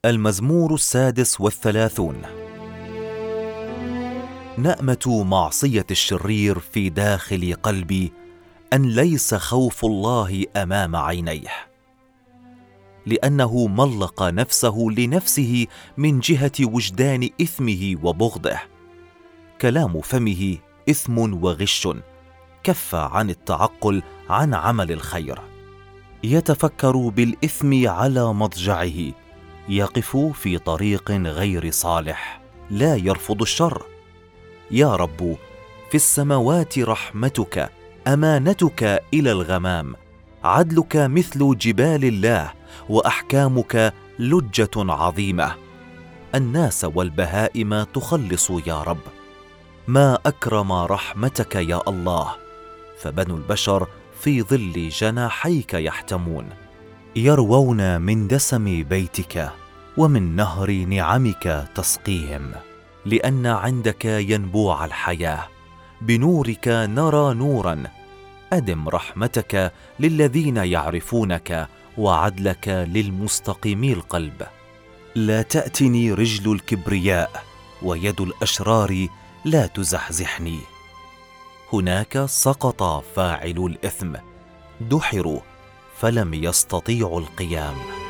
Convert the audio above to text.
المزمور 36. نأمة معصية الشرير في داخل قلبي أن ليس خوف الله أمام عينيه، لأنه ملق نفسه لنفسه من جهة وجدان إثمه وبغضه. كلام فمه إثم وغش، كف عن التعقل عن عمل الخير. يتفكر بالإثم على مضجعه، يقف في طريق غير صالح، لا يرفض الشر. يا رب، في السماوات رحمتك، أمانتك إلى الغمام، عدلك مثل جبال الله، وأحكامك لجة عظيمة. الناس والبهائم تخلص يا رب. ما أكرم رحمتك يا الله، فبنو البشر في ظل جناحيك يحتمون. يروون من دسم بيتك، ومن نهر نعمك تسقيهم، لأن عندك ينبوع الحياة، بنورك نرى نورا. أدم رحمتك للذين يعرفونك، وعدلك للمستقيمي القلب. لا تأتني رجل الكبرياء، ويد الأشرار لا تزحزحني. هناك سقط فاعل الإثم، دحروا فلم يستطيعوا القيام.